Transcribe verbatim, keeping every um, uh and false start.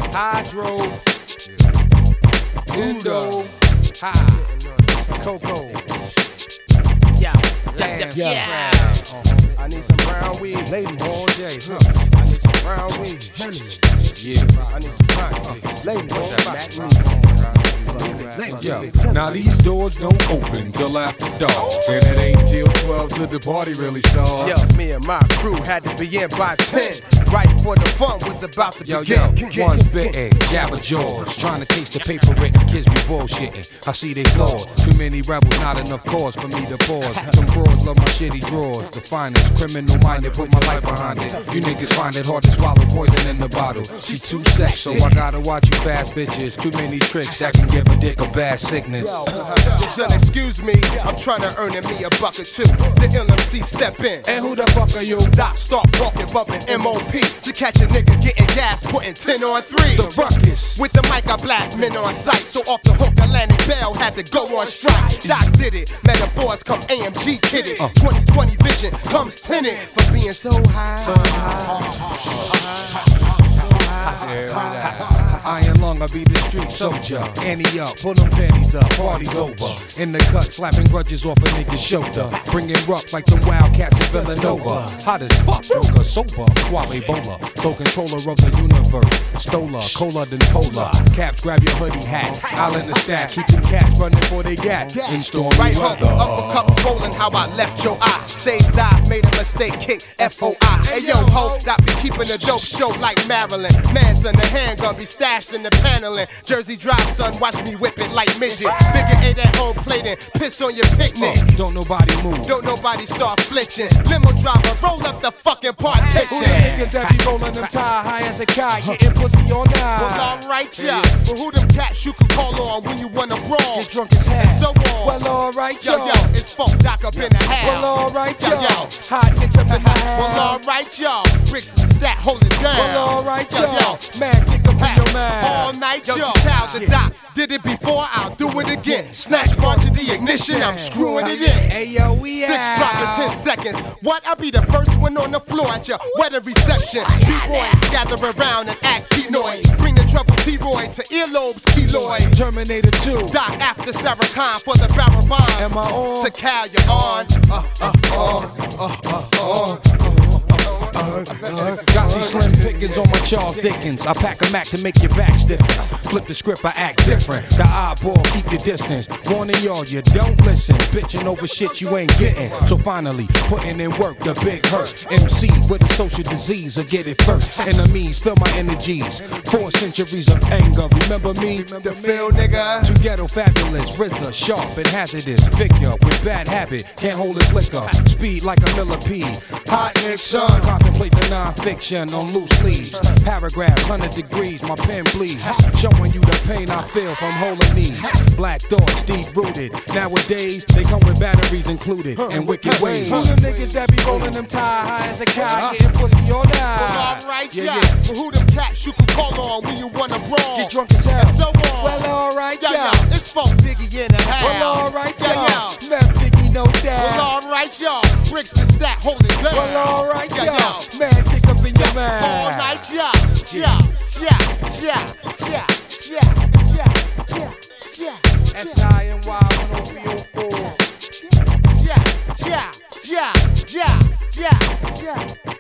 Hydro, Indo, High, Coco. Yeah, Damn, yeah, yeah. yeah. I need some brown weed. Ladies all day, huh? I need some brown weed. Yeah. I need some brown weed. Ladies all back Yo, now these doors don't open till after dark, and it ain't till twelve till the party really starts. Yo, me and my crew had to be in by ten, right before the fun was about to Yo, begin. yo, one's bitten, jabber jaws, trying to taste the paper written, kids be bullshitting. I see they flaws, too many rebels, not enough cause for me to pause. Some broads love my shitty drawers, the finest, criminal minded, put my life behind it. You niggas find it hard to swallow poison in the bottle. She too sex, so I gotta watch you fast bitches. Too many tricks that can give a dick a bad sickness. Son, excuse me, I'm trying to earn me a buck or two. The L M C step in. And who the fuck are you? Doc start walking, bumping M O P to catch a nigga getting gas, putting ten on three. The ruckus. With the mic, I blast men on sight. So off the hook, Atlantic Bell had to go on strike. Doc did it. Metaphors come A M G kidded. Uh. twenty twenty vision comes tinted for being so high. So Iron lung, I be the street soldier. Annie up, pull them panties up, party's over. In the cut, slapping grudges off a nigga's shoulder. Bringing rough like them wildcats in Villanova. Hot as fuck, broker, sober, suave bowler. Sole controller of the universe. Stoler, cola than polar. Caps, grab your hoodie hat. I'll in the stack, keep them cats running for they gat. In stormy right hook, weather. uppercuts rolling, how I left your eye. Stage dive, made a mistake, kick, F O I. Hey yo, ho, that be keeping the dope show like Maryland. Manson, the handgun be stashed in the paneling. Jersey Drive, son, watch me whip it like midget. Figure eight at home plating, piss on your picnic. Uh, don't nobody move. Don't nobody start flinching. Limo driver, roll up the fucking partition. Who the niggas that be rolling them tie high as a kite, getting pussy all night? Well, alright, yeah. But who them cats you can call on when you wanna brawl? Get drunk as hell. And so on. Well, alright, Yo, yo. yo, it's Funk Doc up in the house. Well, alright, yo. Yo, yo. Hot nicks up in my house. Well, alright, yo. Bricks the stat, hold it down. Well, alright, yo. yo. yo. Man, kick up in your mind. All night, yo. yo. Cow the Doc. Did it before, I'll do it again. Snatch bar to the ignition, I'm screwing it in. Hey, yo, we Six out. drop in ten seconds. What? I'll be the first one on the floor at your wedding reception. B-boys gather around and act Pinoy. Bring the trouble T-Roy to earlobes, keloid. Terminator two. Doc after Sarah Khan for the barrel bombs. Am I on? To Cal, you're on. Uh, uh, uh, uh, uh, uh. Got these slim pickings on my chaw thickens. I pack a Mac to make your back stiffen. Flip the script, I act different. The eyeball, keep your distance. Warning y'all, you don't listen. Bitching over shit you ain't getting. So finally, putting in work, the big hurt. M C with a social disease, I get it first. Enemies, feel my energies. Four centuries of anger, remember me? The feel, nigga. Too ghetto, fabulous, Rizza, sharp and hazardous. Figure with bad habit, can't hold his liquor. Speed like a millipede. Hot Nixon, contemplate the non-fiction on loose leaves. Paragraphs, one hundred degrees, my pen bleeds. Showing you the pain I feel from holding knees. Black thoughts, deep rooted. Nowadays, they come with batteries included and wicked ways. Who them niggas that be rolling them tie high as a kite, getting pussy all night? Well, alright, yeah, yeah. yeah. But who them cats you can call on when you wanna brawl? Get drunk as hell. And so on. Well, alright, yo, yeah. yo. It's Funk Biggie in the house. Well, alright, yo, y'all. yo. Left Biggie, no doubt. Well, alright, y'all. Bricks the stack, hold it down. Well, alright, yo, y'all. yo. Man, kick up in your mind. All night, yeah. Yeah, yeah, yeah, yeah, yeah, yeah, yeah, yeah. S I N Y one oh three oh four. Yeah, yeah, yeah, yeah, yeah, yeah.